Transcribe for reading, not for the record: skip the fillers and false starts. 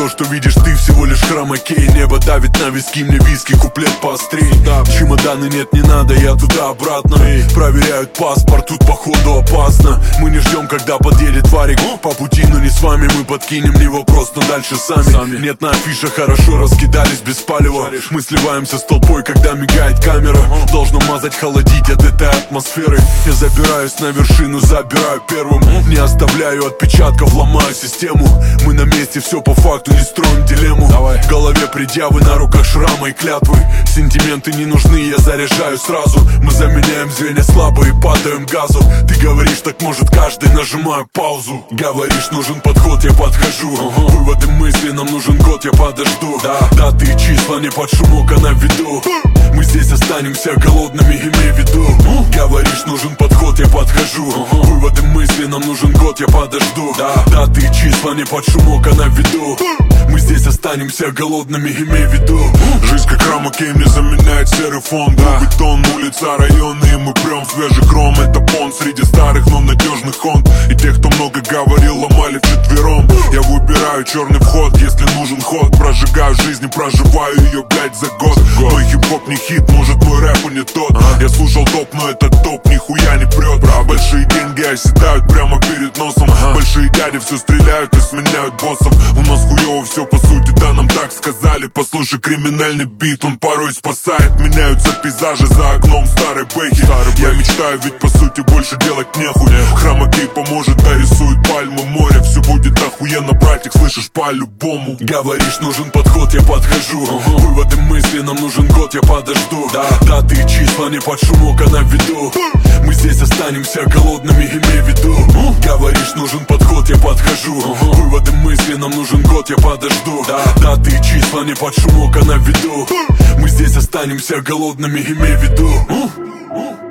то, что видишь ты, всего лишь хромакей. Небо давит на виски, мне виски, куплет поострей. Чемоданы нет, не надо, я туда-обратно. Проверяют паспорт, тут походу опасно. Мы не ждем, когда подъедет варик по пути, но не с вами. Мы подкинем, не вопрос, но дальше сами. Нет, на афишах хорошо раскидались без палева. Мы сливаемся с толпой, когда мигает камера. Должно мазать, холодить от этой атмосферы. Я забираюсь на вершину, забираю первым. Не оставляю отпечатков, ломаю систему. Мы на месте, все по факту, не строим дилемму. В голове предъявы, на руках шрамы и клятвы. Сентименты не нужны, я заряжаю сразу. Мы заменяем звенья слабо и падаем газу. Ты говоришь, так может каждый, нажимаю паузу. Говоришь, нужен подход, я подхожу. Выводы мысли, нам нужен год, я подожду. Даты и числа не под шумок, а на виду. Мы здесь останемся голодными, имей в виду. Говоришь, нужен подход, я подхожу. Выводы мысли, нам нужен год, я подожду. Даты и числа не под шумок, а на виду. Мы здесь останемся голодными, имей в виду. Жизнь как хромакей мне заменяет серый фон. Бетон, улица, районы, и мы прям свежий хром. Это понт среди старых, но надежных хонд. И тех, кто много говорил, ломали вчетвером. Я выбираю черный вход, если нужен ход. Прожигаю жизнь и проживаю ее, блять, за год. Мой хип-хоп не хит, может мой рэп и не тот. Я слушал топ, но этот топ нихуя не прет. Большие деньги оседают прямо перед носом. Большие дяди все стреляют и сменяют боссов. У нас хуёво все по сути, да, нам так сказали. Послушай криминальный бит, он порой спасает. Меняются пейзажи за окном старой бэхи. Я мечтаю, ведь по сути больше делать нехуй. Хромакей поможет, да, рисует пальмы, море. Все будет охуенно, братик, слышишь, по-любому. Говоришь, нужен подход, я подхожу. Выводы мысли, нам нужен год, я подожду. Даты и числа не под шумок, а на виду. Мы здесь останемся голодными, имей в виду. Говоришь, нужен подход, я подхожу. Выводы мысли, нам нужен год, я подожду. Даты и числа не под шумок, а на виду. Мы здесь останемся голодными, имей в виду.